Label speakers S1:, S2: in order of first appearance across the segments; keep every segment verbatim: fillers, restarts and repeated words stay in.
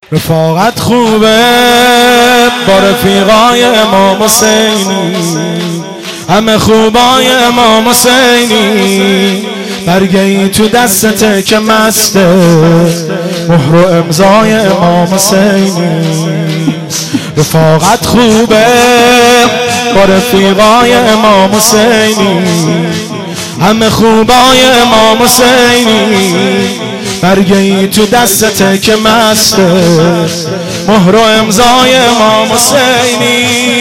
S1: رفاقت خوبه با رفیقای امام حسینی، همه خوبای امام حسینی. برگه‌ای تو دستته که مسته، مهر و امضای امام حسینی. رفاقت خوبه با رفیقای امام حسینی، همه خوبای امام حسینی. برگه‌ای تو دستته که مسته، مهر و امضای امام حسینی.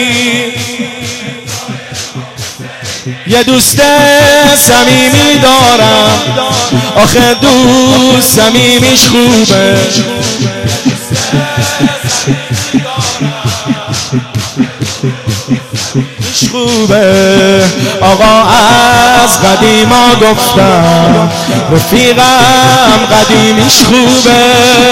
S1: یه دوست صمیمی دارم، آخه دوست صمیمیش خوبه. خوبه آقا از قدیما گفتم، رفیقم قدیمیش خوبه.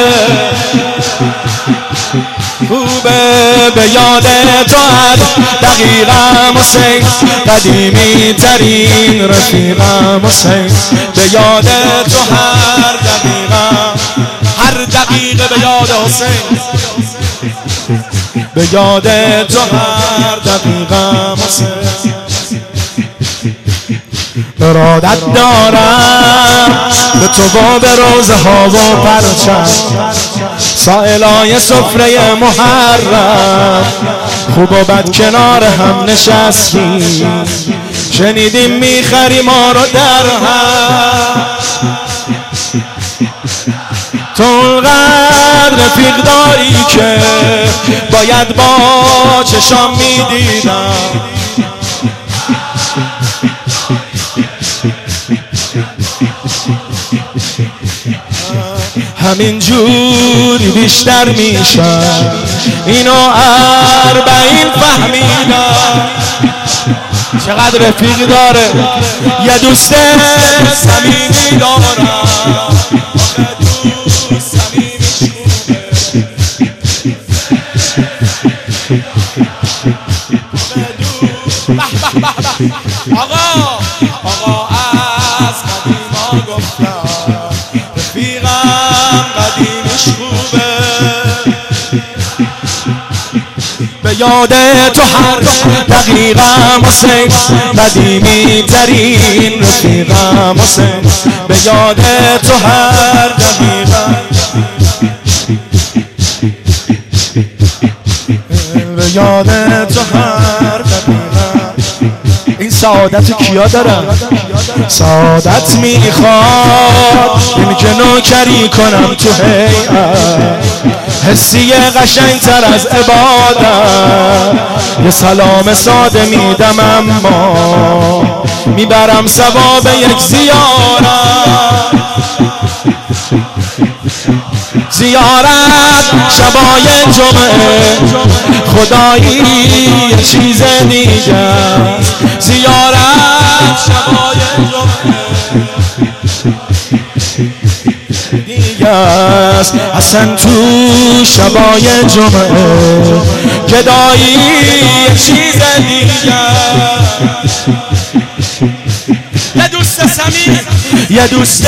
S1: خوبه به یاد تو هر دقیقم حسین، قدیمی ترین رفیقم حسین. به یاد تو هر دقیقم، هر دقیقه به یاد حسین، به یاد تو هر دقیقم حسین. ارادت دارم به تو و به روزه ها و پرچم، سائلای سفره محرم. خوب و بد کنار هم نشستیم، شنیدیم میخری ما رو در هم. تو اونقدر رفیق داری که باید با چشام میدیدم. همین جوری بیشتر میشم، اینو اربعین فهمیدم. چقدر رفیق داره، یه دوست صمیمی دارم، دوست صمیمیش خوبه. آقا آقا از قدیما گفتم، رفیقم قدیمیش خوبه. به یاد تو هر دقیقم حسین، قدیمی ترین رفیقم حسین. به یاد تو هر دقیقم، به یاد تو هر دقیقم. این سعادت کیا دارن؟ سعادت میخواد این که نوکری کنم تو هیئت، حسی قشنگ تر از عبادت. یه سلام ساده میدم اما میبرم ثواب یک زیارت. زیارت شبای جمعه خدایی یه چیز دیگه است. زیارت شبای جمعه دیگه است. اصلا تو شبای جمعه گدایی یه چیز دیگه است. یه دوست صمیمی، یه دوست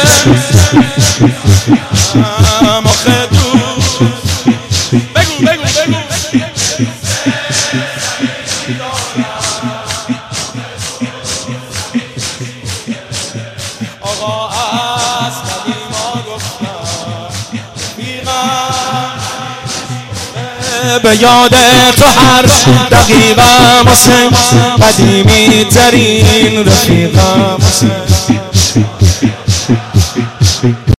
S1: آخه دوست. بگو بگو بگو آقا از قدیما گفتم، به یاد تو هر دقیقم حسین، قدیمی ترین رفیقم حسین.